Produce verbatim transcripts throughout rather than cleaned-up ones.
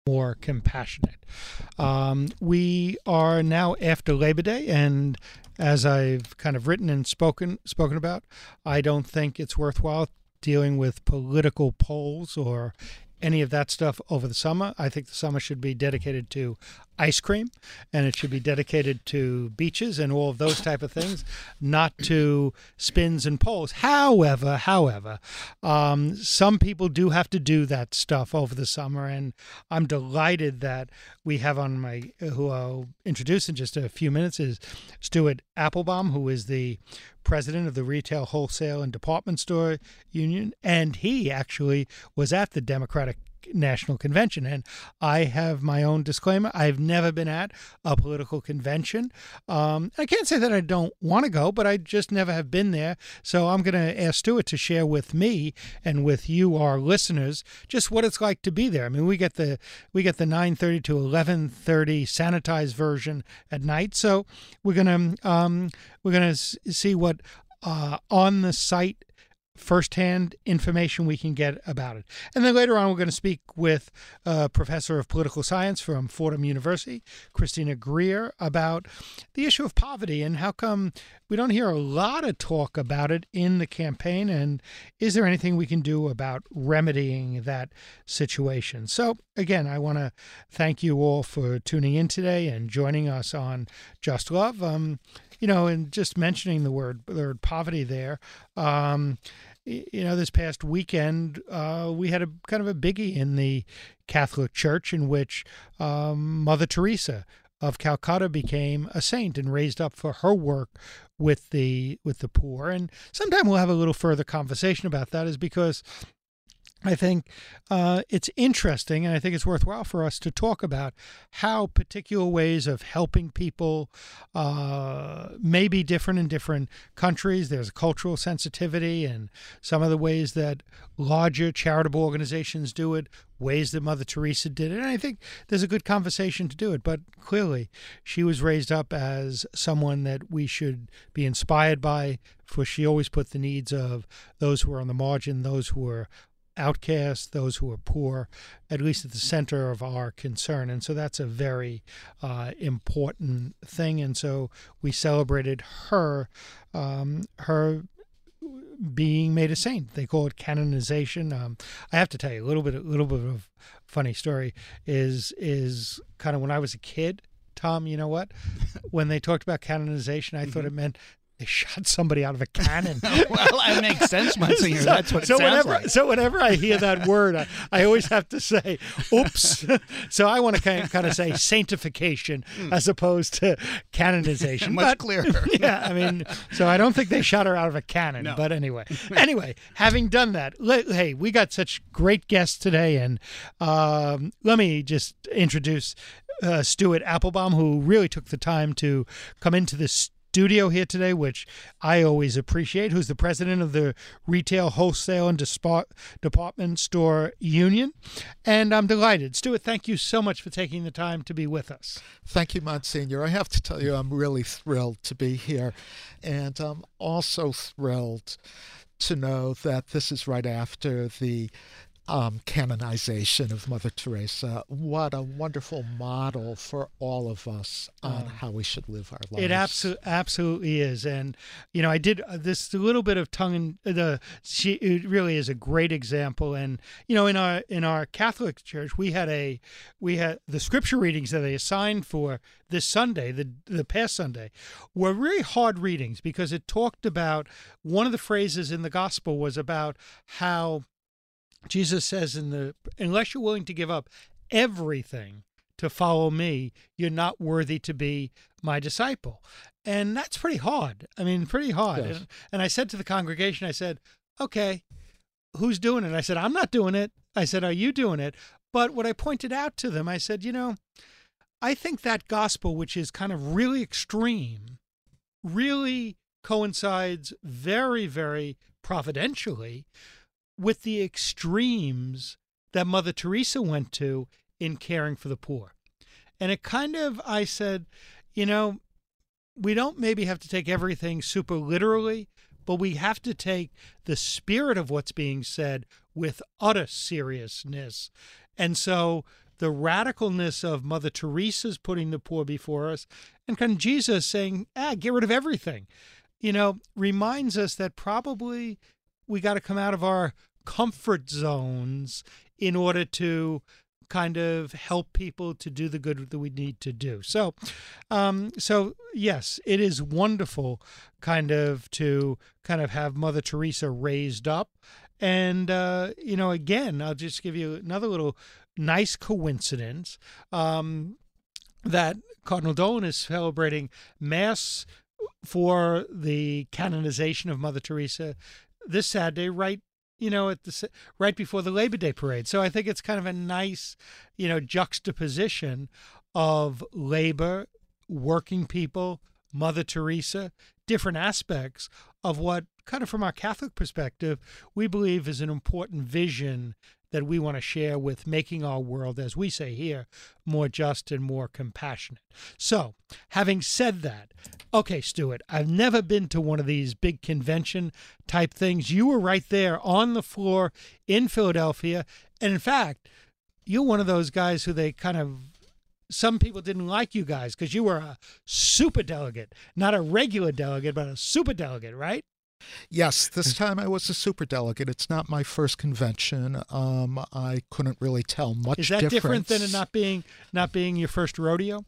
more compassionate. Um, we are now after Labor Day, and as I've kind of written and spoken spoken about, I don't think it's worthwhile dealing with political polls or any of that stuff over the summer. I think the summer should be dedicated to ice cream, and it should be dedicated to beaches and all of those type of things, not to spins and polls. However, however, um, some people do have to do that stuff over the summer, and I'm delighted that we have on my, who I'll introduce in just a few minutes, is Stuart Applebaum, who is the president of the Retail, Wholesale, and Department Store Union, and he actually was at the Democratic National Convention. And I have my own disclaimer. I've never been at a political convention. Um, I can't say that I don't want to go, but I just never have been there. So I'm going to ask Stuart to share with me and with you, our listeners, just what it's like to be there. I mean, we get the we get the nine thirty to eleven thirty sanitized version at night. So we're gonna um, we're gonna see what uh, on the site firsthand information we can get about it. And then later on, we're going to speak with a professor of political science from Fordham University, Christina Greer, about the issue of poverty and how come we don't hear a lot of talk about it in the campaign, and is there anything we can do about remedying that situation? So again, I want to thank you all for tuning in today and joining us on Just Love. Um, you know, and just mentioning the word, the word poverty there, um, you know, this past weekend, uh, we had a kind of a biggie in the Catholic Church in which um, Mother Teresa of Calcutta became a saint and raised up for her work with the with the poor. And sometime we'll have a little further conversation about that, is because I think uh, it's interesting, and I think it's worthwhile for us to talk about how particular ways of helping people uh, may be different in different countries. There's a cultural sensitivity, and some of the ways that larger charitable organizations do it, ways that Mother Teresa did it. And I think there's a good conversation to do it. But clearly, she was raised up as someone that we should be inspired by, for she always put the needs of those who are on the margin, those who are outcasts, those who are poor, at least at the center of our concern. And so that's a very uh, important thing. And so we celebrated her, um, her being made a saint. They call it canonization. Um, I have to tell you a little bit, a little bit of funny story is, is kind of when I was a kid, Tom, you know what? When they talked about canonization, I mm-hmm. thought it meant they shot somebody out of a cannon. Well, it makes sense, Monsignor. So, That's what it so sounds whenever, like. So whenever I hear that word, I, I always have to say, oops. So I want to kind of, kind of say sanctification mm. as opposed to canonization. Much but, clearer. Yeah, I mean, so I don't think they shot her out of a cannon. No. But anyway, anyway, having done that, let, hey, we got such great guests today. And um, let me just introduce uh, Stuart Applebaum, who really took the time to come into this studio here today, which I always appreciate, who's the president of the Retail, Wholesale, and Dispa- Department Store Union. And I'm delighted. Stuart, thank you so much for taking the time to be with us. Thank you, Monsignor. I have to tell you, I'm really thrilled to be here. And I'm also thrilled to know that this is right after the Um, canonization of Mother Teresa. What a wonderful model for all of us on uh, how we should live our lives. It absolutely, absolutely is. And, you know, I did uh, this a little bit of tongue in the, she, it really is a great example. And, you know, in our, in our Catholic church, we had a, we had the scripture readings that they assigned for this Sunday, the, the past Sunday, were really hard readings because it talked about, one of the phrases in the gospel was about how Jesus says in the, unless you're willing to give up everything to follow me, you're not worthy to be my disciple. And that's pretty hard. I mean, pretty hard. Yes. And, and I said to the congregation, I said, okay, who's doing it? I said, I'm not doing it. I said, are you doing it? But what I pointed out to them, I said, you know, I think that gospel, which is kind of really extreme, really coincides very, very providentially with the extremes that Mother Teresa went to in caring for the poor. And it kind of, I said, you know, we don't maybe have to take everything super literally, but we have to take the spirit of what's being said with utter seriousness. And so the radicalness of Mother Teresa's putting the poor before us, and kind of Jesus saying, ah, get rid of everything, you know, reminds us that probably we got to come out of our comfort zones in order to kind of help people to do the good that we need to do. So, um, so yes, it is wonderful kind of to kind of have Mother Teresa raised up. And, uh, you know, again, I'll just give you another little nice coincidence, um, that Cardinal Dolan is celebrating Mass for the canonization of Mother Teresa this Saturday, right, you know, at the right before the Labor Day parade. So I think it's kind of a nice, you know, juxtaposition of labor, working people, Mother Teresa, different aspects of what kind of from our Catholic perspective, we believe is an important vision that we want to share with making our world, as we say here, more just and more compassionate. So, having said that, okay, Stuart, I've never been to one of these big convention type things. You were right there on the floor in Philadelphia. And in fact, you're one of those guys who they kind of, some people didn't like you guys because you were a super delegate, not a regular delegate, but a super delegate, right? Yes, this time I was a superdelegate. It's not my first convention. Um, I couldn't really tell much difference. Is that different than it not being not being your first rodeo?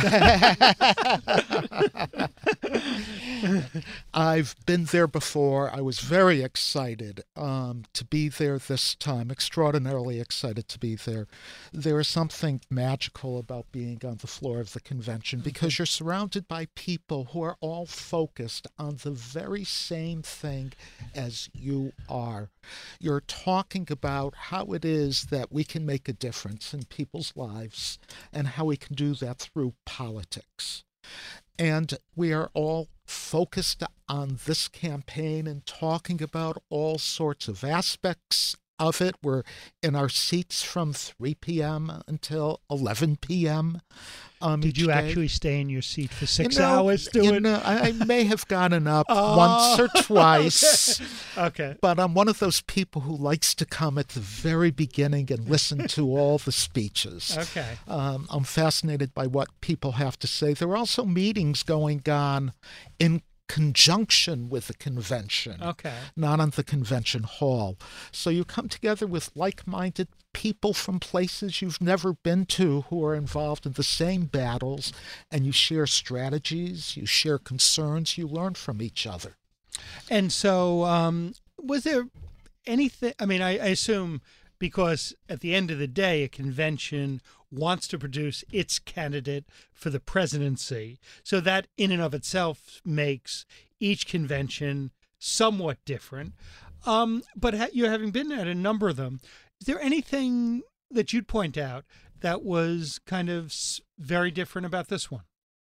I've been there before. I was very excited um, to be there this time, extraordinarily excited to be there. There is something magical about being on the floor of the convention because you're surrounded by people who are all focused on the very same thing as you are. You're talking about how it is that we can make a difference in people's lives and how we can do that through politics. And we are all focused on this campaign and talking about all sorts of aspects of it. We're in our seats from three p.m. until eleven p.m. Um, Did you day. actually stay in your seat for six you know, hours doing you know, I, I may have gotten up oh, once or twice. Okay. But I'm one of those people who likes to come at the very beginning and listen to all the speeches. Okay. Um, I'm fascinated by what people have to say. There are also meetings going on in conjunction with the convention, Okay. not on the convention hall. So you come together with like-minded people from places you've never been to who are involved in the same battles, and you share strategies, you share concerns, you learn from each other. And so, um, was there anything? I mean, I, I assume because at the end of the day, a convention wants to produce its candidate for the presidency. So that in and of itself makes each convention somewhat different. Um, but ha- you having been at a number of them, is there anything that you'd point out that was kind of s- very different about this one?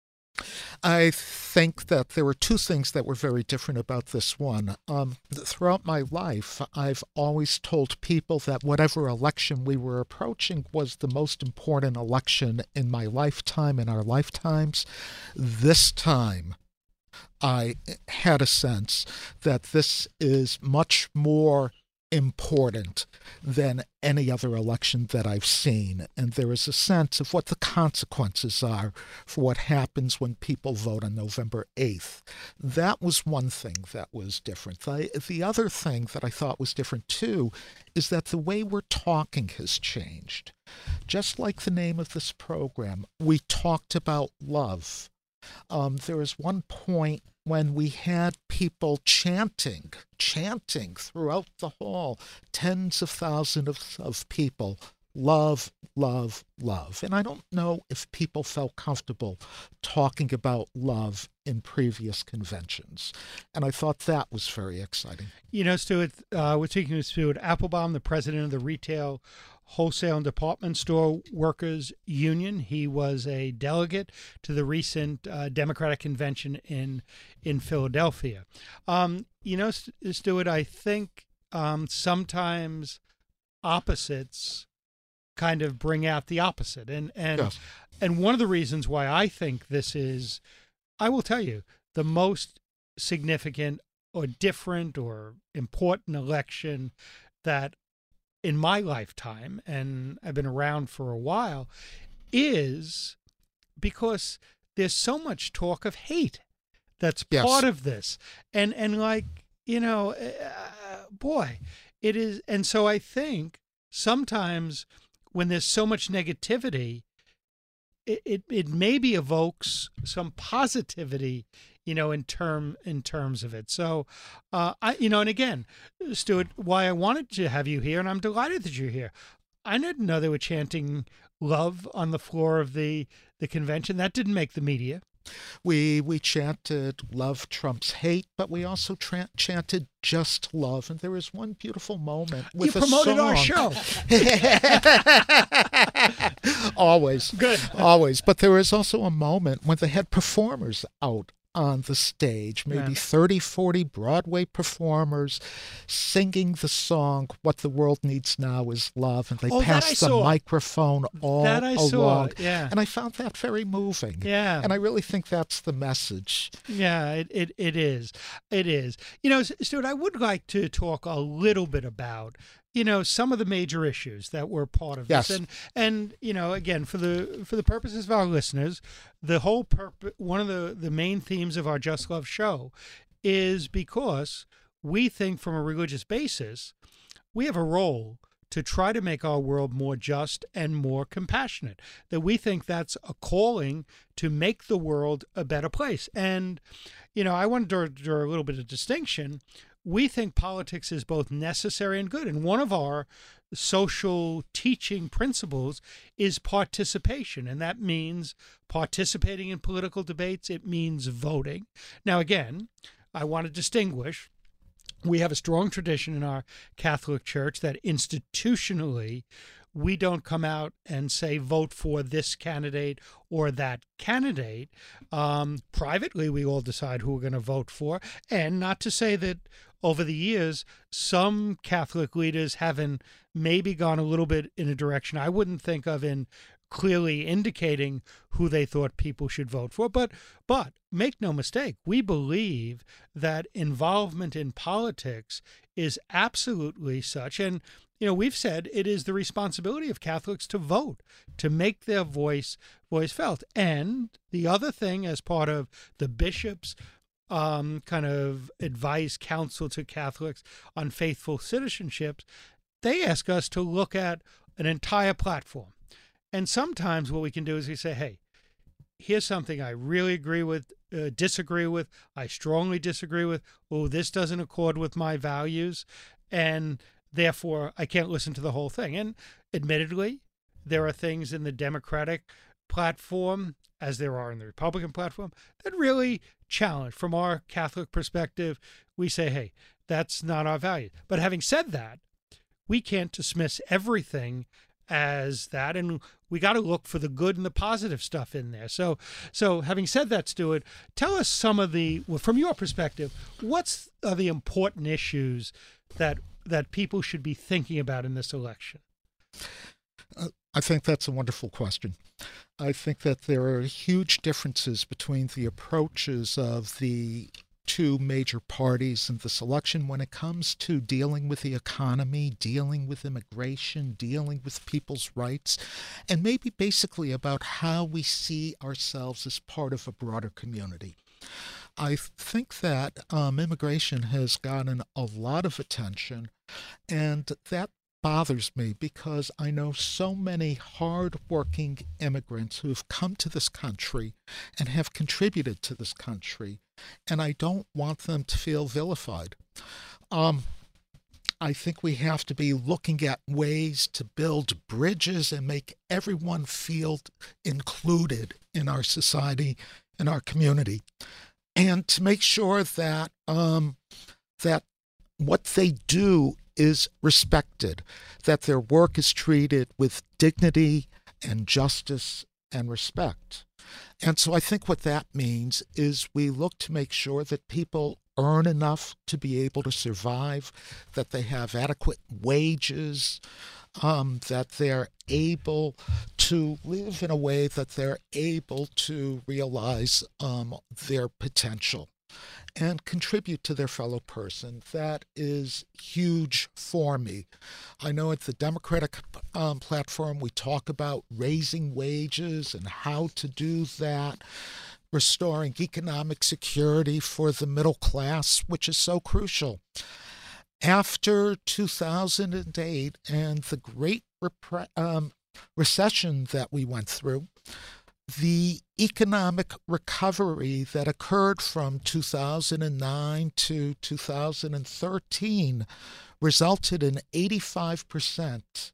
I think that there were two things that were very different about this one. Um, throughout my life, I've always told people that whatever election we were approaching was the most important election in my lifetime, in our lifetimes. This time, I had a sense that this is much more important than any other election that I've seen. And there is a sense of what the consequences are for what happens when people vote on November eighth. That was one thing that was different. The, the other thing that I thought was different too is that the way we're talking has changed. Just like the name of this program, we talked about love. Um, there was one point when we had people chanting, chanting throughout the hall, tens of thousands of, of people, love, love, love. And I don't know if people felt comfortable talking about love in previous conventions. And I thought that was very exciting. You know, Stuart, uh, we're speaking with Stuart Applebaum, the president of the Retail, Wholesale and Department Store Workers Union. He was a delegate to the recent uh, Democratic convention in in Philadelphia. Um, you know, Stuart, I think um, sometimes opposites kind of bring out the opposite, and and Yes. and one of the reasons why I think this is, I will tell you, the most significant or different or important election that in my lifetime, and I've been around for a while, is because there's so much talk of hate that's Yes. part of this. And, and like, you know, uh, boy, it is. And so I think sometimes when there's so much negativity, it, it, it maybe evokes some positivity, you know, in term in terms of it. So, uh, I, you know, and again, Stuart, why I wanted to have you here, and I'm delighted that you're here. I didn't know they were chanting love on the floor of the the convention. That didn't make the media. We we chanted "Love Trumps Hate," but we also tra- chanted "Just Love," and there was one beautiful moment with You a promoted song. our show. Always, Good. always. But there was also a moment when they had performers out on the stage, maybe Yeah. thirty, forty Broadway performers singing the song "What the World Needs Now Is Love," and they Oh, that I passed the saw. microphone all That I along. saw. Yeah. And I found that very moving. Yeah. And I really think that's the message. Yeah, it, it, it is. It is. You know, Stuart, I would like to talk a little bit about, you know, some of the major issues that were part of Yes. this. And, and you know, again, for the for the purposes of our listeners, the whole purpose, one of the, the main themes of our Just Love show is because we think from a religious basis, we have a role to try to make our world more just and more compassionate. That we think that's a calling to make the world a better place. And, you know, I want to draw a little bit of distinction. We think politics is both necessary and good. And one of our social teaching principles is participation. And that means participating in political debates. It means voting. Now, again, I want to distinguish. We have a strong tradition in our Catholic Church that institutionally we don't come out and say vote for this candidate or that candidate. Um, privately, we all decide who we're going to vote for. And not to say that over the years, some Catholic leaders haven't maybe gone a little bit in a direction I wouldn't think of in clearly indicating who they thought people should vote for. But but make no mistake, we believe that involvement in politics is absolutely such. And, you know, we've said it is the responsibility of Catholics to vote, to make their voice voice felt. And the other thing, as part of the bishops' um, kind of advice, counsel to Catholics on faithful citizenships, they ask us to look at an entire platform. And sometimes what we can do is we say, hey, here's something I really agree with, uh, disagree with, I strongly disagree with, oh, this doesn't accord with my values, and therefore I can't listen to the whole thing. And admittedly, there are things in the Democratic platform, as there are in the Republican platform, that really challenge. From our Catholic perspective, we say, hey, that's not our value. But having said that, we can't dismiss everything as that, and we got to look for the good and the positive stuff in there. So, so having said that, Stuart, tell us some of the, well, from your perspective, what's are the important issues that that people should be thinking about in this election? Uh, I think that's a wonderful question. I think that there are huge differences between the approaches of the two major parties in this election when it comes to dealing with the economy, dealing with immigration, dealing with people's rights, and maybe basically about how we see ourselves as part of a broader community. I think that um, immigration has gotten a lot of attention, and that bothers me because I know so many hard-working immigrants who have come to this country and have contributed to this country, and I don't want them to feel vilified. Um, I think we have to be looking at ways to build bridges and make everyone feel included in our society, in our community, and to make sure that um, that what they do is respected, that their work is treated with dignity and justice and respect. And so I think what that means is we look to make sure that people earn enough to be able to survive, that they have adequate wages, um, that they're able to live in a way that they're able to realize um, their potential. and contribute to their fellow person. That is huge for me. I know at the Democratic um, platform we talk about raising wages and how to do that, restoring economic security for the middle class, which is so crucial. After two thousand eight and the Great Repre- um, Recession that we went through, the economic recovery that occurred from two thousand nine to two thousand thirteen resulted in eighty-five percent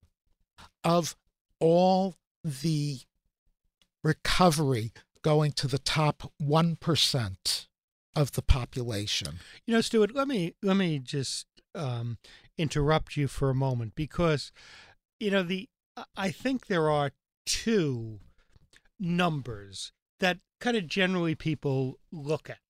of all the recovery going to the top one percent of the population. You know, Stuart, let me let me just um, interrupt you for a moment, because, you know, the I think there are two numbers that kind of generally people look at,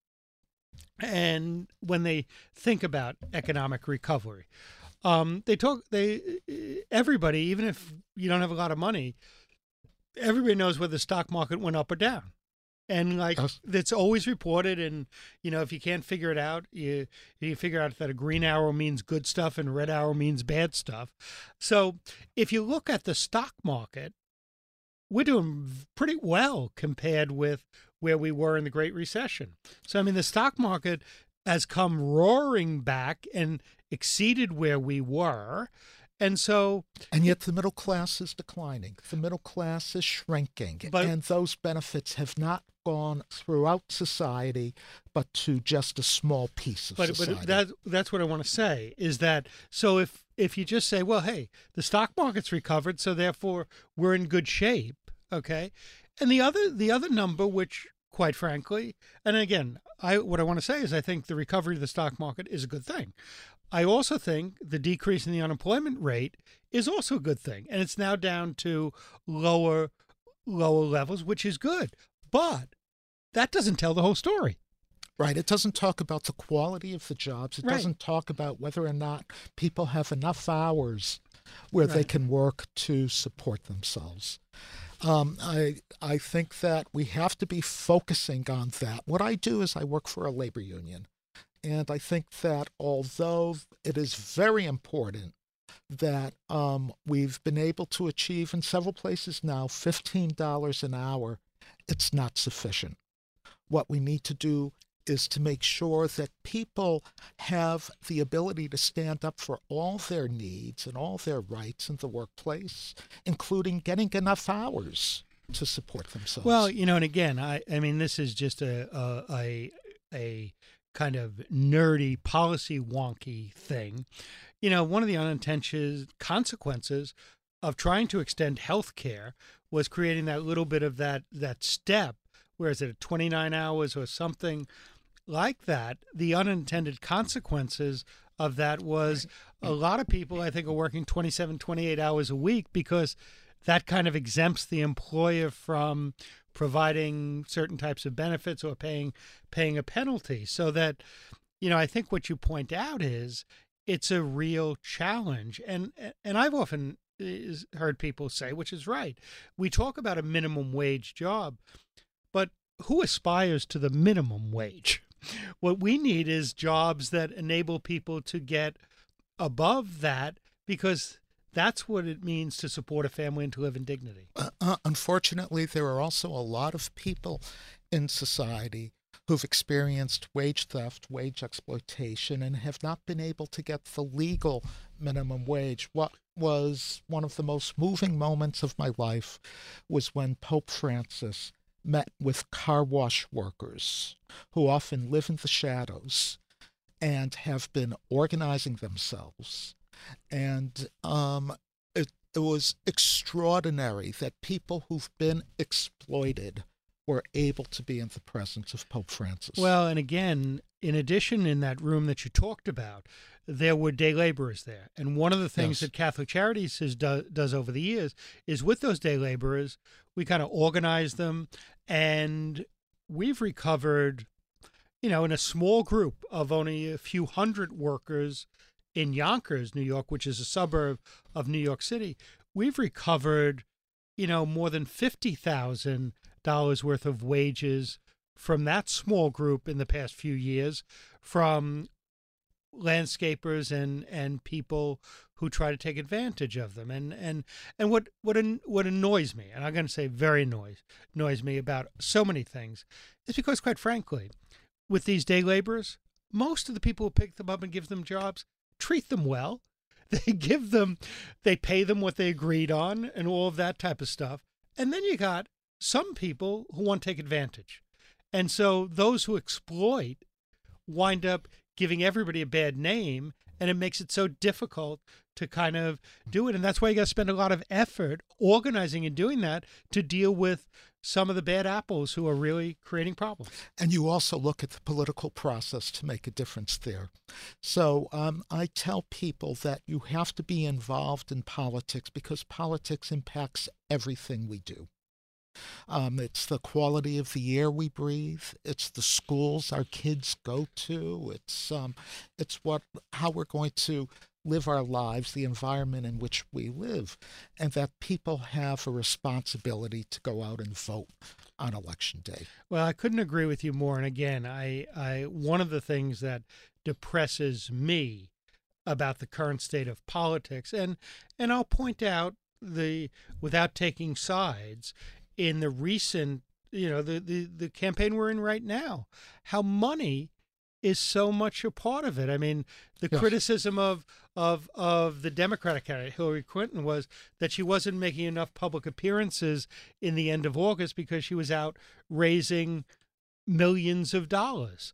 and when they think about economic recovery, um, they talk. They everybody, even if you don't have a lot of money, everybody knows whether the stock market went up or down. And like Yes. it's always reported, and you know, if you can't figure it out, you you figure out that a green arrow means good stuff and a red arrow means bad stuff. So if you look at the stock market, we're doing pretty well compared with where we were in the Great Recession. So I mean, the stock market has come roaring back and exceeded where we were. And so, And yet the middle class is declining. The middle class is shrinking. But- and those benefits have not gone throughout society, but to just a small piece of but society. but that that's what I want to say is that, so if if you just say, well, hey, the stock market's recovered, so therefore we're in good shape, okay? And the other the other number, which quite frankly, and again, I what I want to say is I think the recovery of the stock market is a good thing. I also think the decrease in the unemployment rate is also a good thing, and it's now down to lower lower levels, which is good. But that doesn't tell the whole story. Right. It doesn't talk about the quality of the jobs. It Right. doesn't talk about whether or not people have enough hours where they Right. can work to support themselves. Um, I I think that we have to be focusing on that. What I do is I work for a labor union. And I think that although it is very important that um, we've been able to achieve in several places now fifteen dollars an hour, it's not sufficient. What we need to do is to make sure that people have the ability to stand up for all their needs and all their rights in the workplace, including getting enough hours to support themselves. Well, you know, and again, I I mean, this is just a a a, a kind of nerdy policy wonky thing. You know, one of the unintended consequences of trying to extend health care was creating that little bit of that that step, where is it, twenty-nine hours or something like that. The unintended consequences of that was a lot of people, I think, are working twenty-seven, twenty-eight hours a week, because that kind of exempts the employer from providing certain types of benefits or paying paying a penalty. So that, you know, I think what you point out is it's a real challenge. And and I've often is heard people say, which is right, we talk about a minimum wage job, but who aspires to the minimum wage? What we need is jobs that enable people to get above that, because that's what it means to support a family and to live in dignity. Uh, uh, unfortunately, there are also a lot of people in society who've experienced wage theft, wage exploitation, and have not been able to get the legal minimum wage. What was one of the most moving moments of my life was when Pope Francis met with car wash workers who often live in the shadows and have been organizing themselves. And um, it, it was extraordinary that people who've been exploited were able to be in the presence of Pope Francis. Well, and again, in addition, in that room that you talked about, there were day laborers there. And one of the things Yes. that Catholic Charities has do, does over the years is, with those day laborers, we kind of organize them, and we've recovered, you know, in a small group of only a few hundred workers in Yonkers, New York, which is a suburb of New York City, we've recovered, you know, more than fifty thousand dollars worth of wages from that small group in the past few years, from landscapers and and people who try to take advantage of them. And and and what what an, what annoys me, and I'm going to say very annoys annoys me about so many things, is because, quite frankly, with these day laborers, most of the people who pick them up and give them jobs treat them well. They give them, they pay them what they agreed on, and all of that type of stuff. And then you got some people who want to take advantage, and so those who exploit wind up giving everybody a bad name, and it makes it so difficult to kind of do it. And that's why you got to spend a lot of effort organizing and doing that to deal with some of the bad apples who are really creating problems. And you also look at the political process to make a difference there. So um, I tell people that you have to be involved in politics because politics impacts everything we do. Um, it's the quality of the air we breathe. It's the schools our kids go to. It's um, it's what how we're going to live our lives, the environment in which we live, and that people have a responsibility to go out and vote on election day. Well, I couldn't agree with you more. And again, I, I one of the things that depresses me about the current state of politics, and and I'll point out the without taking sides. In the recent, you know, the, the, the campaign we're in right now, how money is so much a part of it. I mean, the yes. criticism of, of, of the Democratic candidate, Hillary Clinton, was that she wasn't making enough public appearances in the end of August because she was out raising millions of dollars.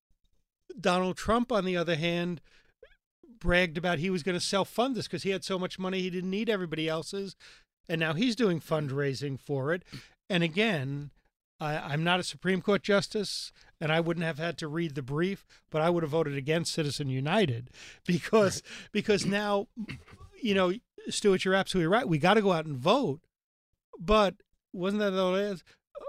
Donald Trump, on the other hand, bragged about he was going to self-fund this because he had so much money he didn't need everybody else's. And now he's doing fundraising for it. And again, I, I'm not a Supreme Court justice, and I wouldn't have had to read the brief, but I would have voted against Citizen United because because now, you know, Stuart, you're absolutely right. We got to go out and vote. But wasn't that all it is?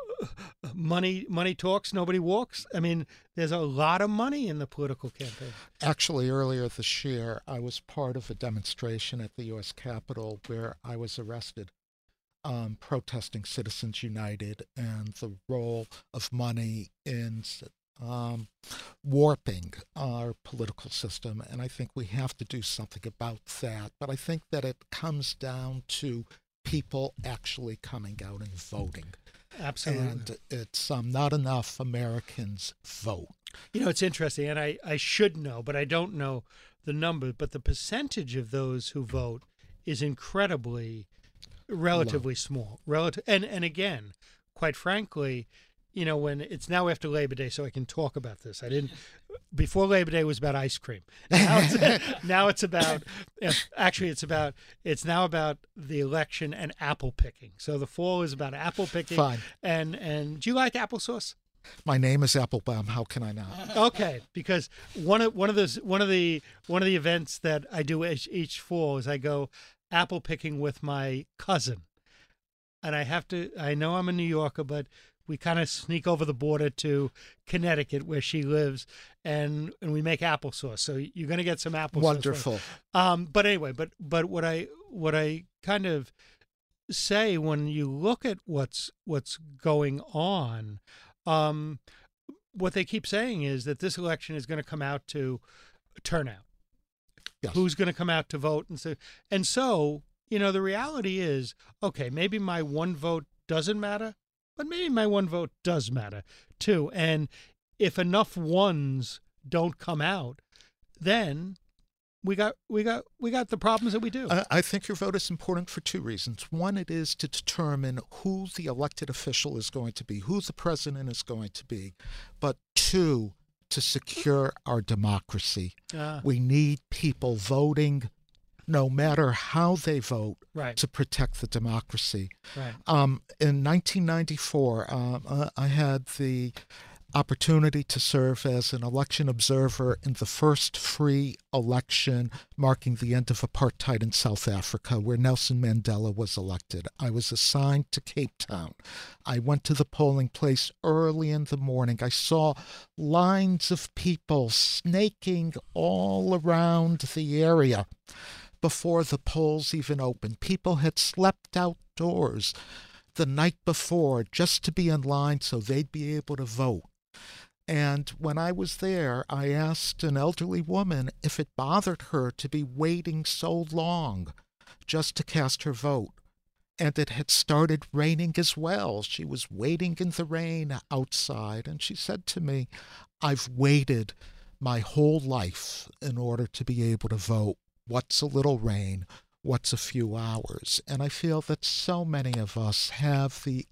Money, money talks, nobody walks. I mean, there's a lot of money in the political campaign. Actually, earlier this year, I was part of a demonstration at the U S Capitol where I was arrested um, protesting Citizens United and the role of money in um, warping our political system. And I think we have to do something about that. But I think that it comes down to people actually coming out and voting. Absolutely. And it's um, not enough Americans vote. You know, it's interesting, and I, I should know, but I don't know the number, but the percentage of those who vote is incredibly, relatively Low. small. Relative, and, and again, quite frankly, you know, when it's now after Labor Day, so I can talk about this. I didn't, before Labor Day was about ice cream. Now it's, now it's about, actually it's about, it's now about the election and apple picking. So the fall is about apple picking. Fine. And, and do you like applesauce? My name is Applebaum. How can I not? Okay, because one of one of those one of the one of the events that I do each, each fall is I go apple picking with my cousin, and I have to. I know I'm a New Yorker, but we kind of sneak over the border to Connecticut where she lives, and, and we make applesauce. So you're going to get some applesauce. Wonderful. Um, but anyway, but but what I what I kind of say when you look at what's what's going on, um, what they keep saying is that this election is going to come out to turnout. Yes. Who's going to come out to vote, and so and so you know the reality is, okay, maybe my one vote doesn't matter. But maybe my one vote does matter too. And if enough ones don't come out, then we got we got we got the problems that we do. I, I think your vote is important for two reasons. One, it is to determine who the elected official is going to be, who the president is going to be. But two, to secure our democracy. Uh, we need people voting, no matter how they vote, right. to protect the democracy. Right. Um, in nineteen ninety-four, um, uh, I had the opportunity to serve as an election observer in the first free election marking the end of apartheid in South Africa, where Nelson Mandela was elected. I was assigned to Cape Town. I went to the polling place early in the morning. I saw lines of people snaking all around the area before the polls even opened. People had slept outdoors. the night before just to be in line so they'd be able to vote. And when I was there, I asked an elderly woman if it bothered her to be waiting so long just to cast her vote. And it had started raining as well. She was waiting in the rain outside, and she said to me, "I've waited my whole life in order to be able to vote. What's a little rain? What's a few hours?" And I feel that so many of us have the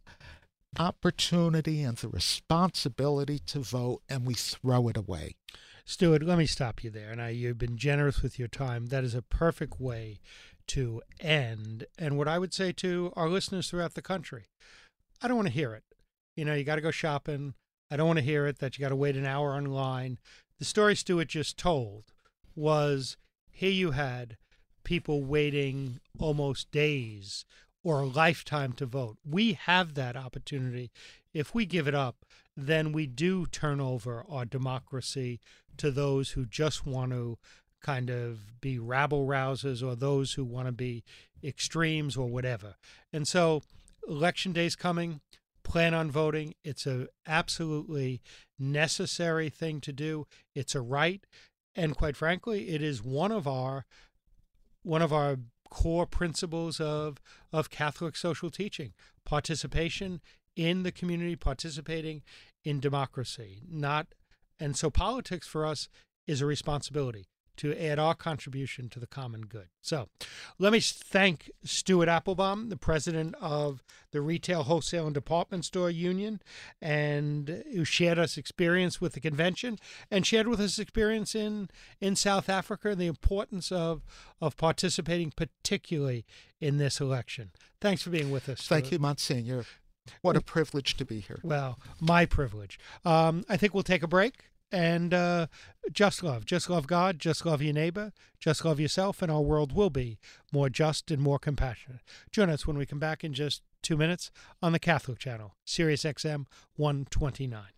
opportunity and the responsibility to vote, and we throw it away. Stuart, let me stop you there. Now, you've been generous with your time. That is a perfect way to end. And what I would say to our listeners throughout the country, I don't want to hear it. You know, you got to go shopping. I don't want to hear it that you got to wait an hour online. The story Stuart just told was, here you had people waiting almost days or a lifetime to vote. We have that opportunity. If we give it up, then we do turn over our democracy to those who just want to kind of be rabble rousers, or those who want to be extremes or whatever. And so election day's coming. Plan on voting. It's a absolutely necessary thing to do. It's a right. And quite frankly, it is one of our one of our core principles of, of Catholic social teaching, participation in the community, participating in democracy. Not, and so politics for us is a responsibility to add our contribution to the common good. So let me thank Stuart Applebaum, the president of the Retail, Wholesale, and Department Store Union, and who shared us experience with the convention and shared with us experience in, in South Africa, the importance of, of participating, particularly in this election. Thanks for being with us, Stuart. Thank you, Monsignor. What a privilege to be here. Well, my privilege. Um, I think we'll take a break. And uh, just love. Just love God. Just love your neighbor. Just love yourself, and our world will be more just and more compassionate. Join us when we come back in just two minutes on the Catholic Channel, Sirius X M one twenty-nine.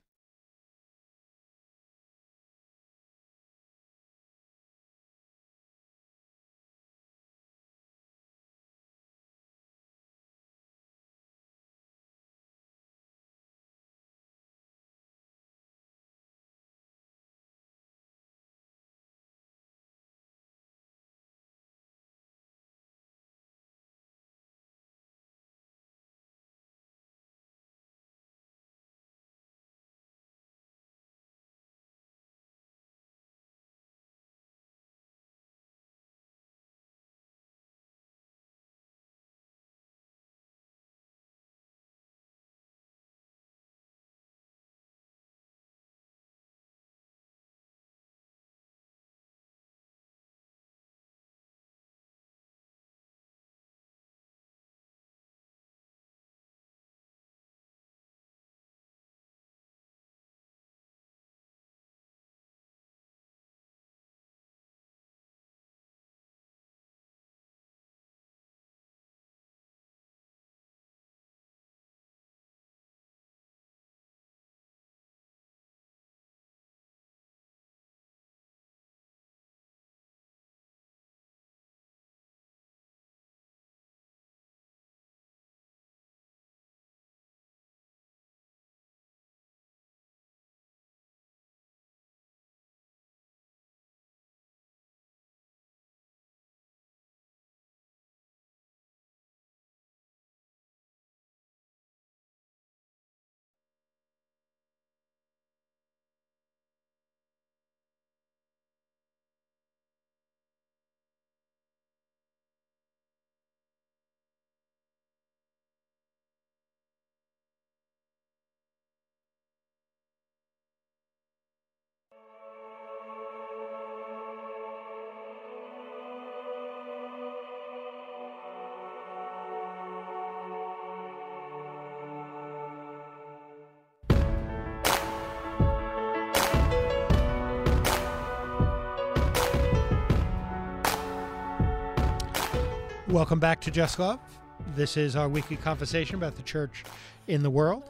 Welcome back to Just Love. This is our weekly conversation about the church in the world.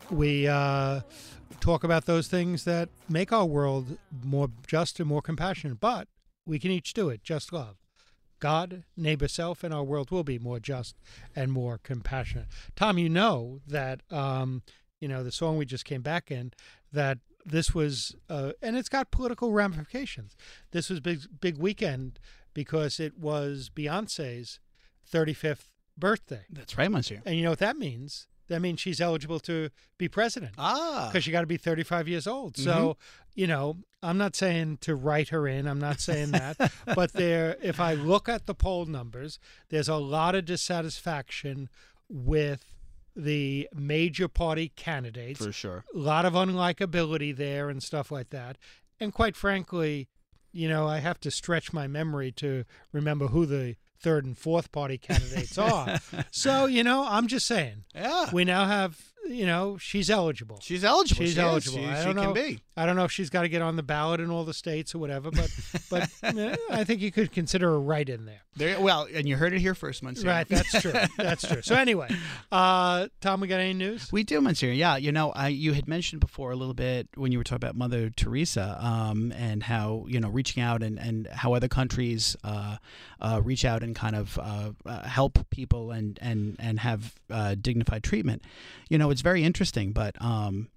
We uh, talk about those things that make our world more just and more compassionate, but we can each do it. Just love. God, neighbor, self, and our world will be more just and more compassionate. Tom, you know that, um, you know, the song we just came back in, that this was, uh, and it's got political ramifications. This was big, big weekend because it was Beyonce's thirty-fifth birthday. That's right, Monsieur. And you know what that means? That means she's eligible to be president. Ah. Because you got to be thirty-five years old. Mm-hmm. So, you know, I'm not saying to write her in. I'm not saying that. But there, if I look at the poll numbers, there's a lot of dissatisfaction with the major party candidates. For sure. A lot of unlikability there and stuff like that. And quite frankly, you know, I have to stretch my memory to remember who the third and fourth party candidates are. So, you know, I'm just saying. Yeah. We now have, you know, she's eligible. She's eligible. She's she eligible. Is. She, I she don't know, can be. I don't know if she's got to get on the ballot in all the states or whatever, but but eh, I think you could consider her right in there. There. Well, and you heard it here first, Monsieur. Right, that's true. That's true. So anyway, uh, Tom, we got any news? We do, Monsieur. Yeah, you know, I, you had mentioned before a little bit when you were talking about Mother Teresa um, and how, you know, reaching out and, and how other countries uh, uh, reach out and kind of uh, uh, help people and, and, and have uh, dignified treatment. You know, it's very interesting, but um,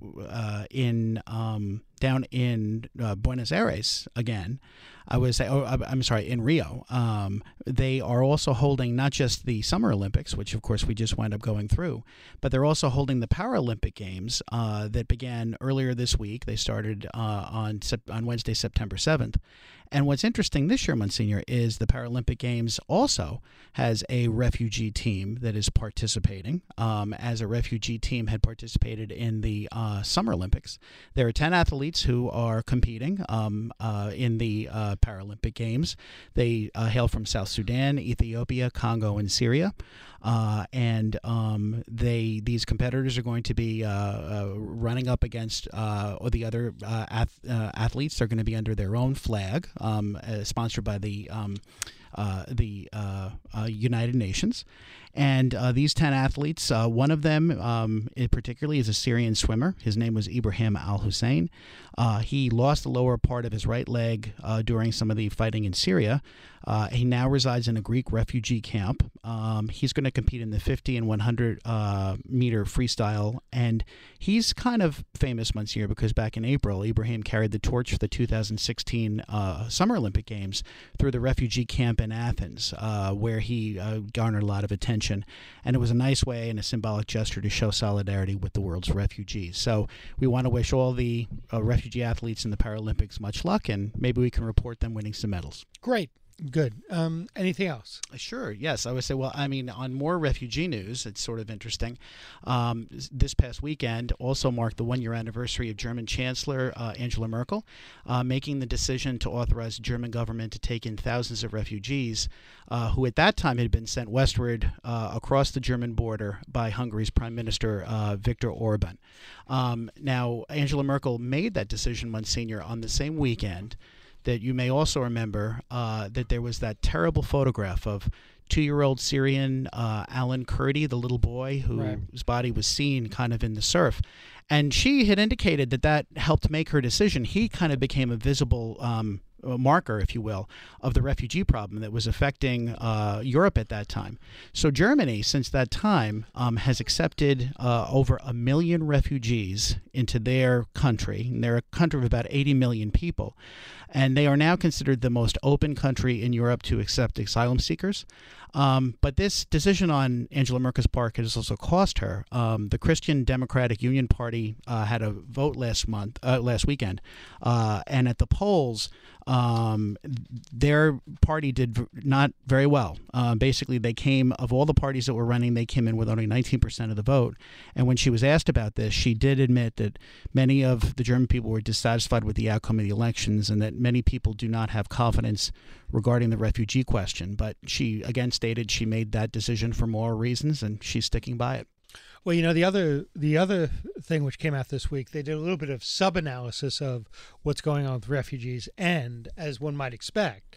uh, in um, down in uh, Buenos Aires again, I was, oh, I'm sorry, in Rio, um, they are also holding not just the Summer Olympics, which of course we just wound up going through, but they're also holding the Paralympic Games uh, that began earlier this week. They started uh, on on Wednesday, September seventh. And what's interesting this year, Monsignor, is the Paralympic Games also has a refugee team that is participating, um, as a refugee team had participated in the uh, Summer Olympics. There are ten athletes who are competing um, uh, in the uh, Paralympic Games. They uh, hail from South Sudan, Ethiopia, Congo, and Syria. Uh, and um, they these competitors are going to be uh, uh, running up against uh, or the other uh, ath- uh, athletes. They're going to be under their own flag, um, uh, sponsored by the um, uh, the uh, uh, United Nations. And uh, these ten athletes, uh, one of them um, in particularly is a Syrian swimmer. His name was Ibrahim Al-Hussein. Uh, he lost the lower part of his right leg uh, during some of the fighting in Syria. Uh, he now resides in a Greek refugee camp. Um, he's going to compete in the fifty and one hundred uh, meter freestyle. And he's kind of famous, Monsieur, because back in April, Ibrahim carried the torch for the two thousand sixteen uh, Summer Olympic Games through the refugee camp in Athens, uh, where he uh, garnered a lot of attention. And it was a nice way and a symbolic gesture to show solidarity with the world's refugees. So we want to wish all the uh, refugee athletes in the Paralympics much luck, and maybe we can report them winning some medals. Great. Good. Um, anything else? Sure. Yes. I would say, well, I mean, on more refugee news, it's sort of interesting. Um, this past weekend also marked the one-year anniversary of German Chancellor uh, Angela Merkel uh, making the decision to authorize the German government to take in thousands of refugees uh, who at that time had been sent westward uh, across the German border by Hungary's Prime Minister uh, Viktor Orban. Um, now, Angela Merkel made that decision, Monsignor, on the same weekend that you may also remember uh, that there was that terrible photograph of two-year-old Syrian uh, Alan Kurdi, the little boy who, right. whose body was seen kind of in the surf. And she had indicated that that helped make her decision. He kind of became a visible um, marker, if you will, of the refugee problem that was affecting uh, Europe at that time. So Germany, since that time, um, has accepted uh, over a million refugees into their country. And they're a country of about eighty million people. And they are now considered the most open country in Europe to accept asylum seekers. Um, but this decision on Angela Merkel's part has also cost her. Um, the Christian Democratic Union Party uh, had a vote last month, uh, last weekend, uh, and at the polls, um, their party did v- not very well. Uh, basically, they came, of all the parties that were running, they came in with only nineteen percent of the vote. And when she was asked about this, she did admit that many of the German people were dissatisfied with the outcome of the elections and that many people do not have confidence regarding the refugee question. But she, again, stated she made that decision for moral reasons, and she's sticking by it. Well, you know, the other the other thing which came out this week, they did a little bit of sub-analysis of what's going on with refugees, and, as one might expect,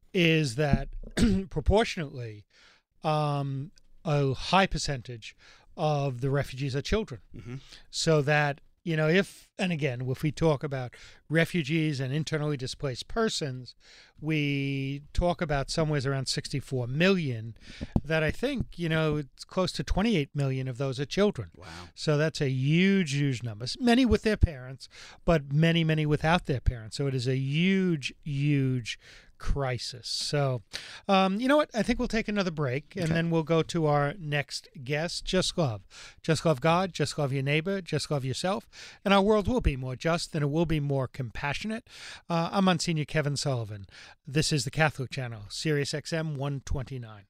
is that proportionately um, a high percentage of the refugees are children. Mm-hmm. So that you know, if, and again, if we talk about refugees and internally displaced persons, we talk about somewhere around sixty-four million, that I think, you know, it's close to twenty-eight million of those are children. Wow. So that's a huge, huge number. Many with their parents, but many, many without their parents. So it is a huge, huge crisis. So, um, you know what? I think we'll take another break, and Okay. then we'll go to our next guest. Just love. Just love God. Just love your neighbor. Just love yourself. And our world will be more just, and it will be more compassionate. Uh, I'm Monsignor Kevin Sullivan. This is the Catholic Channel, Sirius X M one twenty-nine.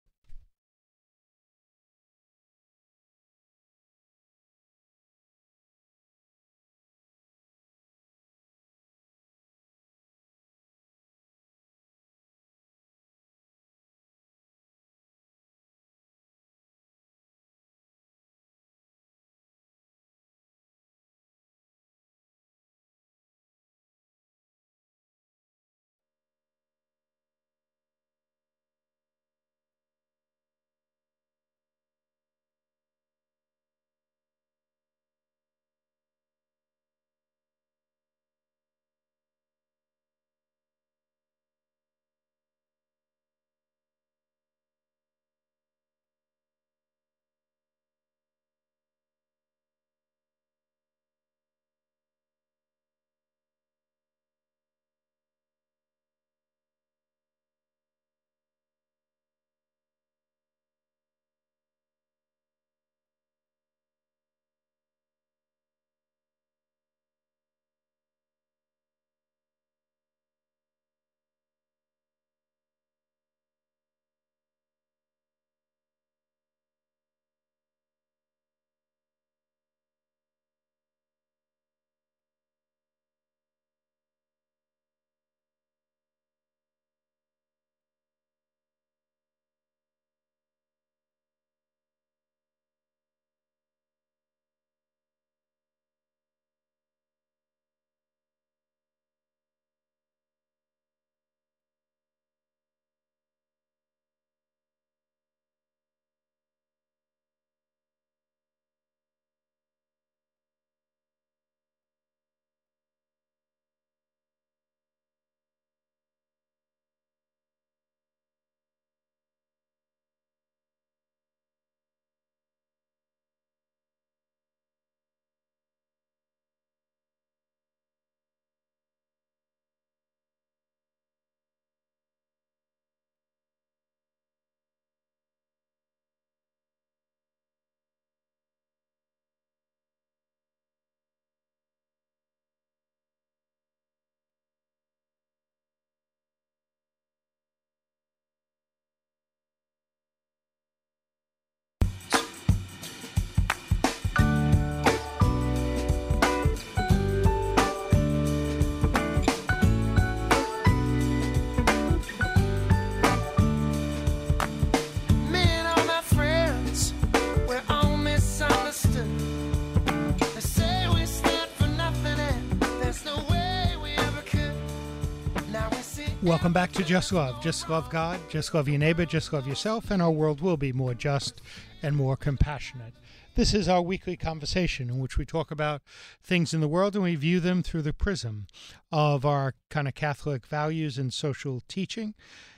Welcome back to Just Love. Just love God, just love your neighbor, just love yourself, and our world will be more just and more compassionate. This is our weekly conversation in which we talk about things in the world and we view them through the prism of our kind of Catholic values and social teaching.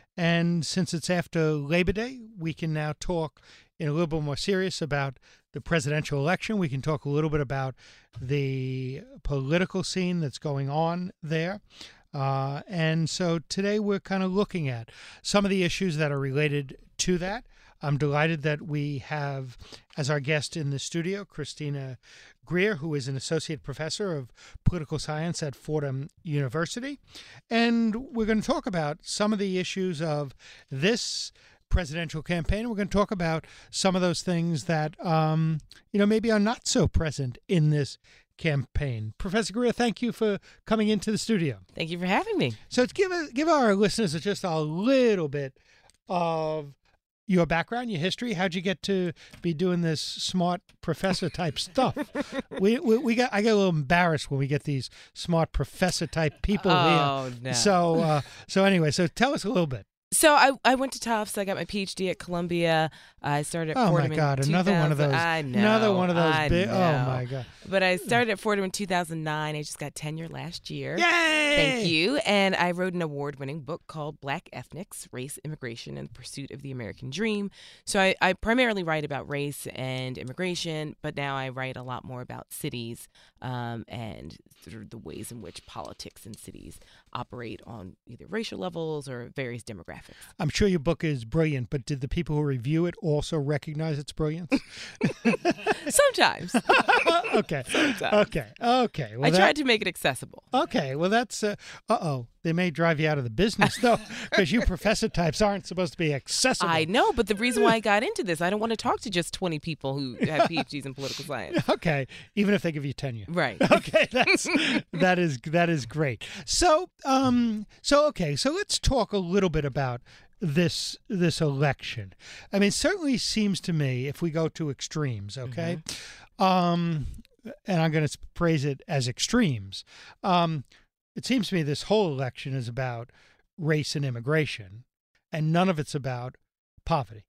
And since it's after Labor Day, we can now talk in a little bit more serious about the presidential election. We can talk a little bit about the political scene that's going on there. Uh, and so today we're kind of looking at some of the issues that are related to that. I'm delighted that we have as our guest in the studio Christina Greer, who is an associate professor of political science at Fordham University. And we're going to talk about some of the issues of this presidential campaign. We're going to talk about some of those things that, um, you know, maybe are not so present in this campaign. Professor Greer, thank you for coming into the studio. Thank you for having me. So to give give our listeners just a little bit of your background, your history. How'd you get to be doing this smart professor type stuff? we, we we got I get a little embarrassed when we get these smart professor type people oh, here. No. So uh, so anyway, so tell us a little bit. So I, I went to Tufts. I got my P H D at Columbia. I started at Oh Fordham my in God! Another one of two thousand. those. I know. Another one of those I big. know. Oh my God! But I started at Fordham in two thousand nine. I just got tenure last year. Yay! Thank you. And I wrote an award-winning book called Black Ethnics, Race, Immigration, and the Pursuit of the American Dream. So I, I primarily write about race and immigration, but now I write a lot more about cities um, and sort of the ways in which politics in cities operate on either racial levels or various demographics. I'm sure your book is brilliant, but did the people who review it also recognize its brilliance? Sometimes. okay. Sometimes. Okay. Okay. Well, I that- tried to make it accessible. Okay. Well, that's. Uh oh. They may drive you out of the business though, because you professor types aren't supposed to be accessible. I know, but the reason why I got into this, I don't want to talk to just twenty people who have P H Ds in political science. Okay. Even if they give you tenure. Right. Okay, that's that is that is great. So, um, so okay, so let's talk a little bit about this this election. I mean, it certainly seems to me, if we go to extremes, okay, mm-hmm. um, and I'm going to praise it as extremes. Um, it seems to me this whole election is about race and immigration, and none of it's about poverty.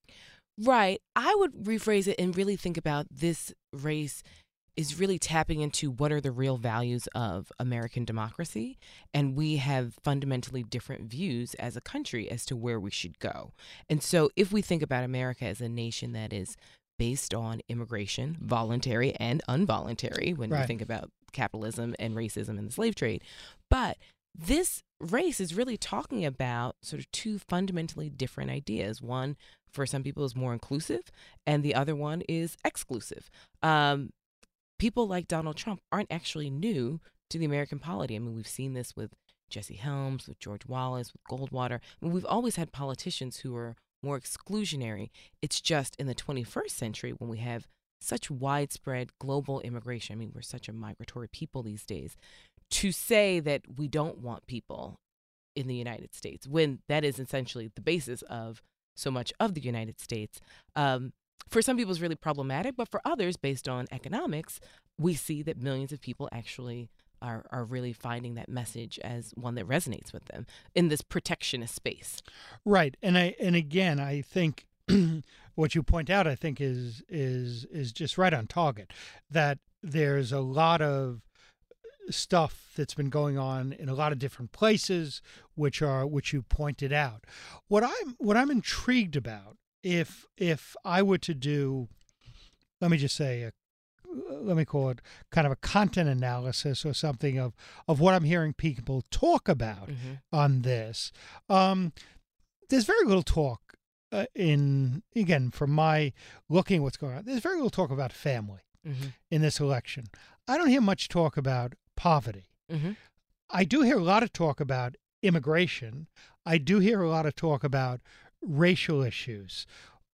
Right. I would rephrase it and really think about this race is really tapping into what are the real values of American democracy. And we have fundamentally different views as a country as to where we should go. And so if we think about America as a nation that is based on immigration, voluntary and involuntary, when right. we think about capitalism and racism and the slave trade, but this race is really talking about sort of two fundamentally different ideas. One, for some people, is more inclusive, and the other one is exclusive. Um, people like Donald Trump aren't actually new to the American polity. I mean, we've seen this with Jesse Helms, with George Wallace, with Goldwater. I mean, we've always had politicians who are more exclusionary. It's just in the twenty-first century when we have such widespread global immigration. I mean, we're such a migratory people these days. To say that we don't want people in the United States, when that is essentially the basis of so much of the United States, um, for some people is really problematic, but for others, based on economics, we see that millions of people actually are, are really finding that message as one that resonates with them in this protectionist space. Right. And I and again, I think what you point out, I think, is is is just right on target, that there's a lot of stuff that's been going on in a lot of different places, which are which you pointed out. What I'm what I'm intrigued about, if if I were to do, let me just say, a, let me call it kind of a content analysis or something of of what I'm hearing people talk about Mm-hmm. on this. Um, there's very little talk uh, in again from my looking at what's going on. There's very little talk about family Mm-hmm. in this election. I don't hear much talk about poverty. Mm-hmm. I do hear a lot of talk about immigration. I do hear a lot of talk about racial issues.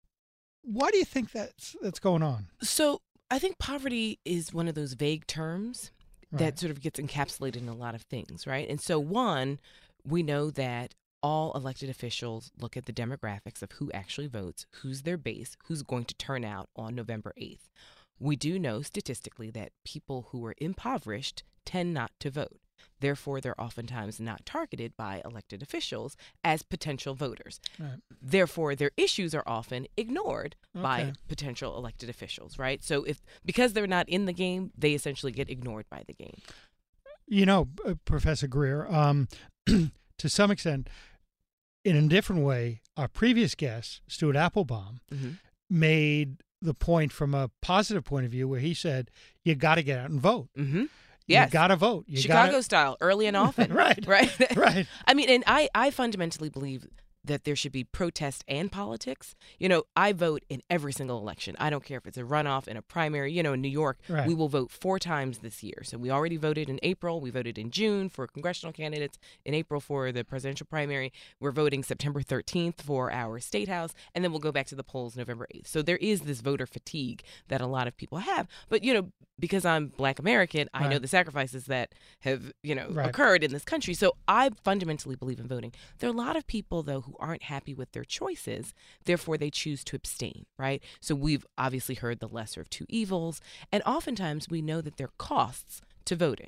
Why do you think that's that's going on? So I think poverty is one of those vague terms Right. that sort of gets encapsulated in a lot of things, right? And so one, we know that all elected officials look at the demographics of who actually votes, who's their base, who's going to turn out on November eighth. We do know statistically that people who are impoverished tend not to vote. Therefore, they're oftentimes not targeted by elected officials as potential voters. Right. Therefore, their issues are often ignored by Okay. potential elected officials, right? So if because they're not in the game, they essentially get ignored by the game. You know, uh, Professor Greer, um, to some extent, in a different way, our previous guest, Stuart Applebaum, Mm-hmm. made the point from a positive point of view where he said, you got to get out and vote. Mm-hmm. You Yes. got to vote. You Chicago gotta, style, early and often. Right. Right. Right. I mean, and I, I fundamentally believe that there should be protest and politics. You know, I vote in every single election. I don't care if it's a runoff and a primary. You know, in New York, Right. we will vote four times this year. So we already voted in April. We voted in June for congressional candidates, in April for the presidential primary. We're voting September thirteenth for our state house, and then we'll go back to the polls November eighth. So there is this voter fatigue that a lot of people have. But, you know, because I'm Black American, I know Right. the sacrifices that have, you know, Right. occurred in this country. So I fundamentally believe in voting. There are a lot of people, though, who aren't happy with their choices. Therefore, they choose to abstain, right? So we've obviously heard the lesser of two evils. And oftentimes we know that there are costs to voting.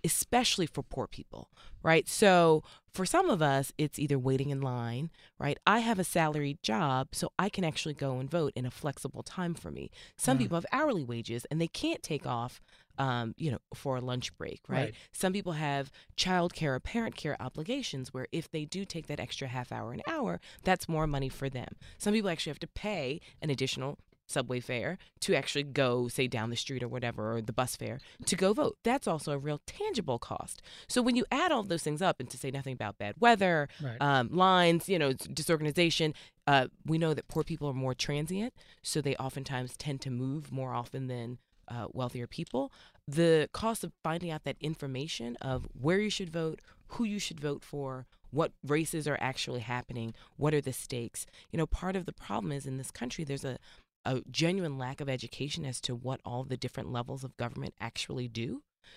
especially for poor people, right? So for some of us, it's either waiting in line, right? I have a salaried job, so I can actually go and vote in a flexible time for me. Some Mm. people have hourly wages and they can't take off, um, you know, for a lunch break, right? Right. Some people have childcare or parent care obligations where if they do take that extra half hour an hour, that's more money for them. Some people actually have to pay an additional subway fare to actually go, say, down the street or whatever, or the bus fare to go vote. That's also a real tangible cost. So when you add all of those things up, and to say nothing about bad weather, Right. um, lines, you know, disorganization, uh, we know that poor people are more transient, so they oftentimes tend to move more often than uh, wealthier people. The cost of finding out that information of where you should vote, who you should vote for, what races are actually happening, what are the stakes. You know, part of the problem is in this country, there's a a genuine lack of education as to what all the different levels of government actually do.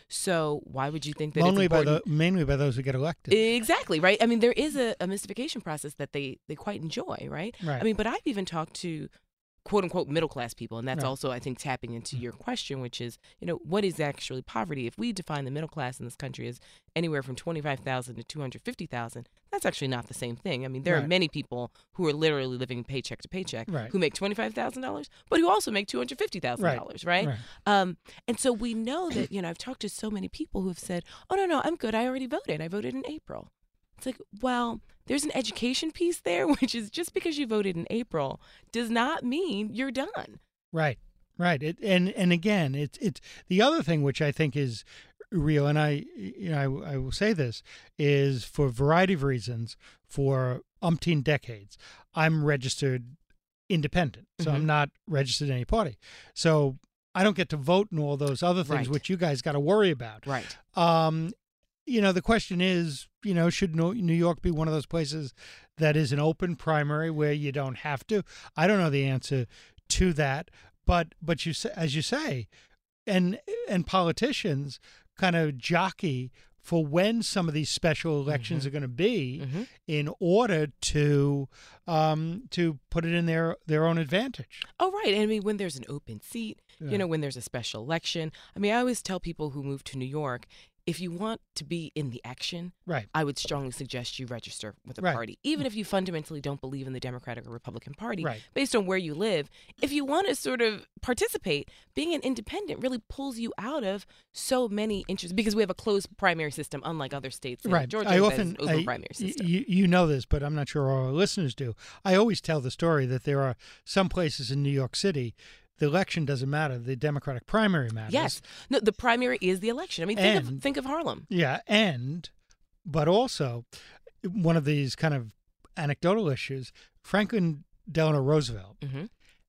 So why would you think that Only it's by important? the mainly by those who get elected. Exactly, right? I mean, there is a, a mystification process that they, they quite enjoy, right? Right. I mean, but I've even talked to quote unquote middle class people, and that's Right. also, I think, tapping into your question, which is, you know, what is actually poverty? If we define the middle class in this country as anywhere from twenty-five thousand to two hundred fifty thousand, that's actually not the same thing. I mean, there Right. are many people who are literally living paycheck to paycheck Right. who make twenty-five thousand dollars, but who also make two hundred fifty thousand dollars, right? Right. Um, and so we know that, you know, I've talked to so many people who have said, oh, no, no, I'm good. I already voted. I voted in April. It's like, well, there's an education piece there, which is just because you voted in April does not mean you're done. Right, right. It, and and again, it's it's the other thing which I think is real, and I you know I, I will say this is for a variety of reasons. For umpteen decades, I'm registered independent, so Mhm. I'm not registered in any party. So I don't get to vote in all those other things Right. which you guys got to worry about. Right. Um, you know, the question is, you know, should New New York be one of those places that is an open primary where you don't have to? I don't know the answer to that, but but you say, as you say, and and politicians kind of jockey for when some of these special elections Mhm. are going to be Mm-hmm. in order to um, to put it in their their own advantage. Oh, right. And I mean, when there's an open seat, Yeah. you know, when there's a special election. I mean, I always tell people who move to New York, if you want to be in the action, Right. I would strongly suggest you register with a Right. party, even if you fundamentally don't believe in the Democratic or Republican Party. Right. Based on where you live, if you want to sort of participate, being an independent really pulls you out of so many interests because we have a closed primary system, unlike other states. Like Right. Georgia I has often an open I- primary y- system. You you know this, but I'm not sure all our listeners do. I always tell the story that there are some places in New York City, the election doesn't matter. The Democratic primary matters. Yes. No, the primary is the election. I mean, think of And- think of Harlem. Yeah, and but also one of these kind of anecdotal issues. Franklin Delano Roosevelt Mm-hmm.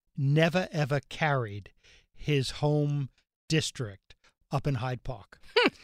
never ever carried his home district up in Hyde Park.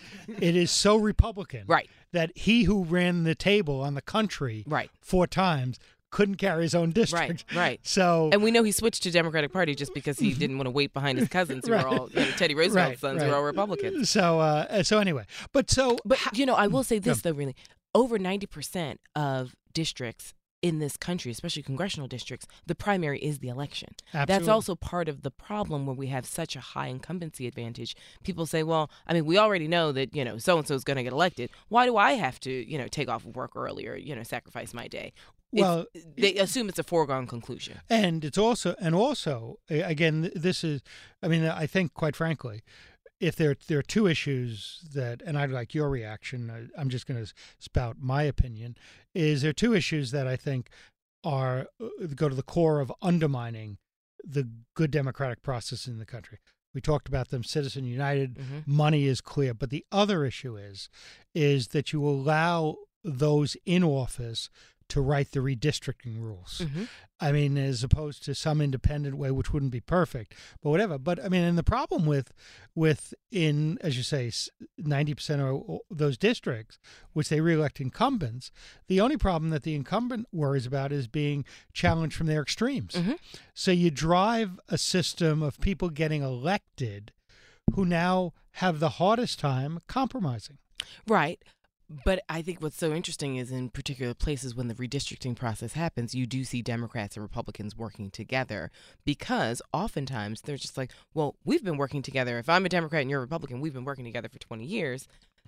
It is so Republican Right. that he who ran the table on the country Right. four times couldn't carry his own district. Right. Right. So And we know he switched to Democratic Party just because he didn't want to wait behind his cousins who Right. were all, you know, Teddy Roosevelt's Right, sons who right. were all Republicans. So uh, so anyway, but so But, you know, I will say this, Yeah. though, really. Over ninety percent of districts in this country, especially congressional districts, the primary is the election. That's absolutely. also part of the problem where we have such a high incumbency advantage. People say, well, I mean, we already know that, you know, so-and-so is going to get elected. Why do I have to, you know, take off of work early or, you know, sacrifice my day? It's- Well, they assume it's a foregone conclusion. And it's also, and also, a- again, this is, I mean, I think, quite frankly, if there there are two issues that, and I'd like your reaction. I- I'm just going to spout my opinion. Is there are two issues that I think are uh, go to the core of undermining the good democratic process in the country. We talked about them, Citizen United. Mm-hmm. Money is clear, but the other issue is is that you allow those in office to write the redistricting rules. Mm-hmm. I mean, as opposed to some independent way, which wouldn't be perfect, but whatever. But I mean, and the problem with, with in as you say, ninety percent of those districts, which they reelect incumbents, the only problem that the incumbent worries about is being challenged from their extremes. Mm-hmm. So you drive a system of people getting elected, who now have the hardest time compromising. Right. But I think what's so interesting is in particular places when the redistricting process happens, you do see Democrats and Republicans working together because oftentimes they're just like, well, we've been working together. If I'm a Democrat and you're a Republican, we've been working together for twenty years.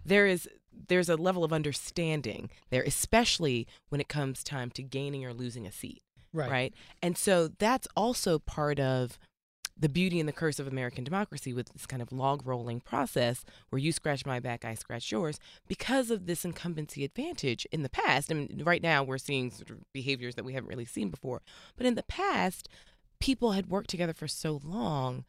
there is there's a level of understanding there, especially when it comes time to gaining or losing a seat. Right. Right. And so that's also part of the beauty and the curse of American democracy, with this kind of log rolling process where you scratch my back, I scratch yours, because of this incumbency advantage in the past. I mean, right now we're seeing sort of behaviors that we haven't really seen before. But in the past, people had worked together for so long.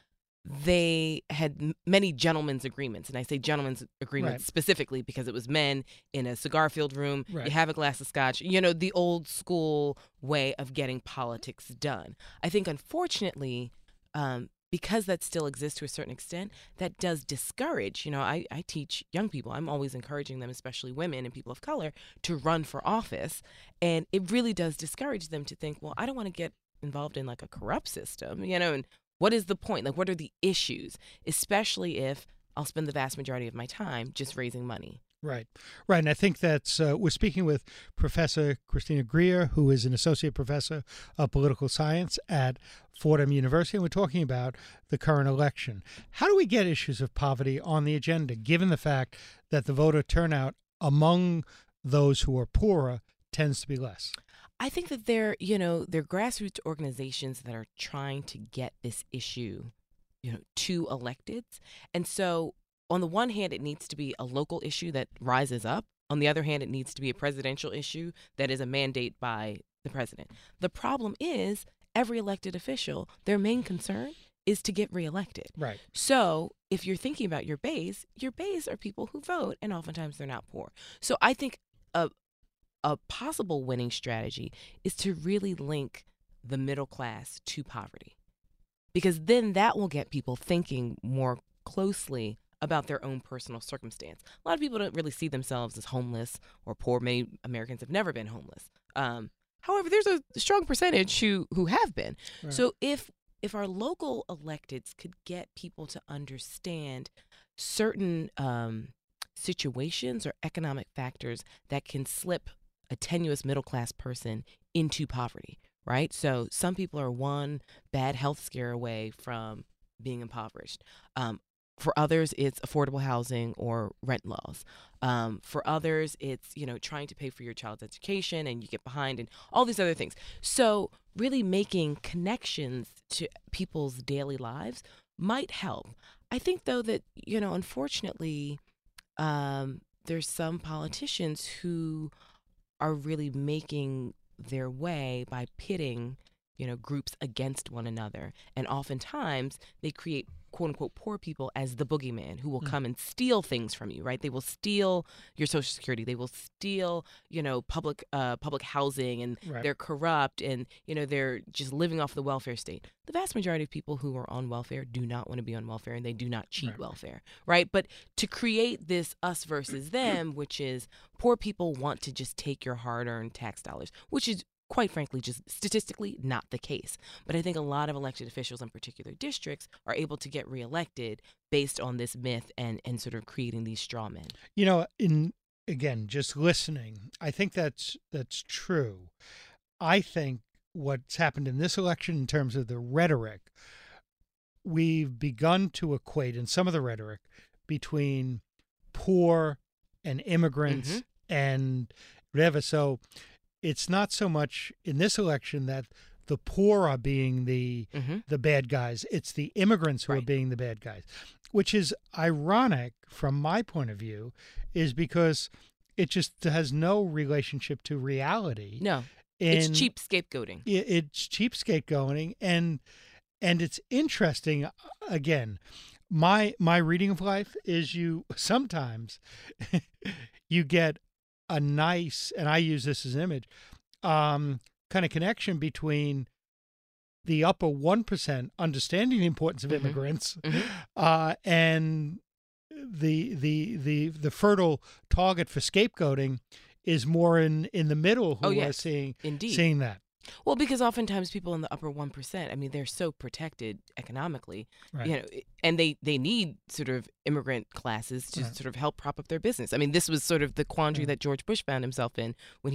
They had m- many gentlemen's agreements. And I say gentlemen's agreements Right. specifically because it was men in a cigar filled room. Right. You have a glass of scotch, you know, the old school way of getting politics done. I think, unfortunately, um, because that still exists to a certain extent, that does discourage. You know, I, I teach young people. I'm always encouraging them, especially women and people of color, to run for office. And it really does discourage them to think, well, I don't want to get involved in like a corrupt system, you know, and what is the point? Like, what are the issues, especially if I'll spend the vast majority of my time just raising money? Right, right. And I think that's, uh, we're speaking with Professor Christina Greer, who is an associate professor of political science at Fordham University. And we're talking about the current election. How do we get issues of poverty on the agenda, given the fact that the voter turnout among those who are poorer tends to be less? I think that they're, you know, they're grassroots organizations that are trying to get this issue, you know, to electeds. And so on the one hand, it needs to be a local issue that rises up. On the other hand, it needs to be a presidential issue that is a mandate by the president. The problem is every elected official, their main concern is to get reelected. Right. So if you're thinking about your base, your base are people who vote, and oftentimes they're not poor. So I think a a possible winning strategy is to really link the middle class to poverty, because then that will get people thinking more closely about their own personal circumstance. A lot of people don't really see themselves as homeless or poor. Many Americans have never been homeless. Um, however, there's a strong percentage who, who have been. Right. So if if our local electeds could get people to understand certain um, situations or economic factors that can slip a tenuous middle-class person into poverty, right? So some people are one bad health scare away from being impoverished. Um, For others, it's affordable housing or rent laws. Um, for others, it's, you know, trying to pay for your child's education and you get behind and all these other things. So really making connections to people's daily lives might help. I think, though, that, you know, unfortunately, um, there's some politicians who are really making their way by pitting, you know, groups against one another. And oftentimes they create quote unquote poor people as the boogeyman who will Mm. come and steal things from you, right? They will steal your Social Security. They will steal, you know, public uh, public housing, and Right. they're corrupt, and, you know, they're just living off the welfare state. The vast majority of people who are on welfare do not want to be on welfare, and they do not cheat Right. welfare, right? But to create this us versus them, which is poor people want to just take your hard-earned tax dollars, which is quite frankly just statistically not the case. But I think a lot of elected officials in particular districts are able to get reelected based on this myth and, and sort of creating these straw men. You know, in again, just listening, I think that's that's true. I think what's happened in this election in terms of the rhetoric, we've begun to equate in some of the rhetoric between poor and immigrants Mhm. and whatever. So it's not so much in this election that the poor are being the Mm-hmm. the bad guys. It's the immigrants who are Right. being the bad guys, which is ironic from my point of view, is because it just has no relationship to reality. No, And it's cheap scapegoating. it- It's cheap scapegoating, and and it's interesting. Again, my my reading of life is you sometimes you get a nice, and I use this as an image, um, kind of connection between the upper one percent understanding the importance of Mhm. immigrants Mhm. uh, and the the the the fertile target for scapegoating is more in in the middle who Oh, are yes. seeing Indeed. seeing that. Well, because oftentimes people in the upper one percent, I mean, they're so protected economically, Right. you know, and they, they need sort of immigrant classes to Right. sort of help prop up their business. I mean, this was sort of the quandary Right. that George Bush found himself in when he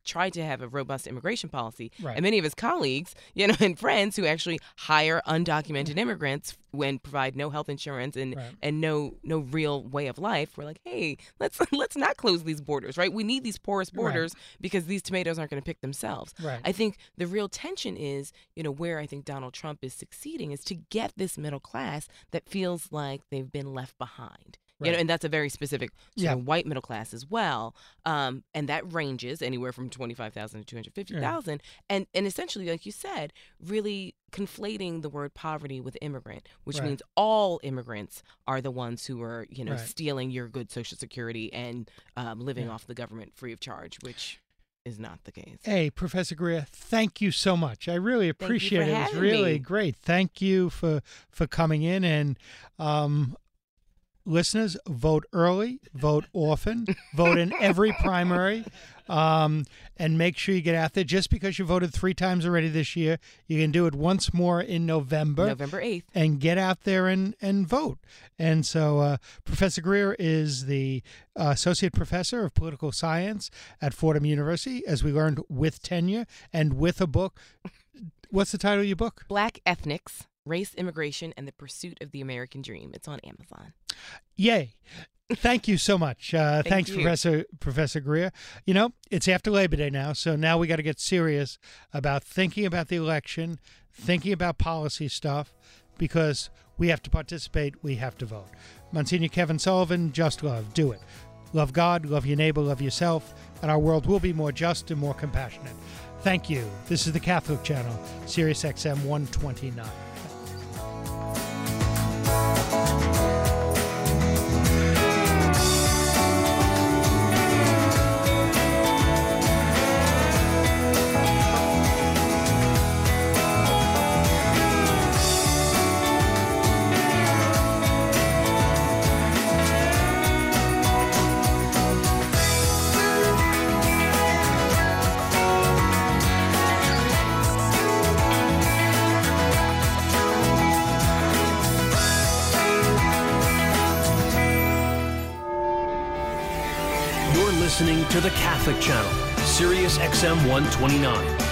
tried to have a robust immigration policy. Right. And many of his colleagues, you know, and friends who actually hire undocumented immigrants when provide no health insurance and Right. and no no real way of life, we're like, hey, let's let's not close these borders, right? We need these porous borders Right. because these tomatoes aren't going to pick themselves. Right. I think the real tension is, you know, where I think Donald Trump is succeeding is to get this middle class that feels like they've been left behind. You know, Right. and that's a very specific sort Yeah. of white middle class as well, um, and that ranges anywhere from twenty-five thousand to two hundred fifty thousand, yeah. and and essentially, like you said, really conflating the word poverty with immigrant, which Right. means all immigrants are the ones who are, you know, Right. stealing your good Social Security and um, living Yeah. off the government free of charge, which is not the case. Hey, Professor Greer, thank you so much. I really Thank you appreciate for it. It was having really me. great. Thank you for for coming in. And um, listeners, vote early, vote often, vote in every primary, um, and make sure you get out there. Just because you voted three times already this year, you can do it once more in November. November eighth. And get out there and, and vote. And so uh, Professor Greer is the uh, Associate Professor of Political Science at Fordham University, as we learned, with tenure and with a book. What's the title of your book? Black Ethnics, Race, Immigration, and the Pursuit of the American Dream. It's on Amazon. Yay. Thank you so much. Uh, Thank thanks, you. Professor Professor Greer. You know, it's after Labor Day now, so now we got to get serious about thinking about the election, thinking about policy stuff, because we have to participate, we have to vote. Monsignor Kevin Sullivan, just love. Do it. Love God, love your neighbor, love yourself, and our world will be more just and more compassionate. Thank you. This is the Catholic Channel, Sirius X M one twenty-nine. You're listening to the Catholic Channel, Sirius X M one twenty-nine.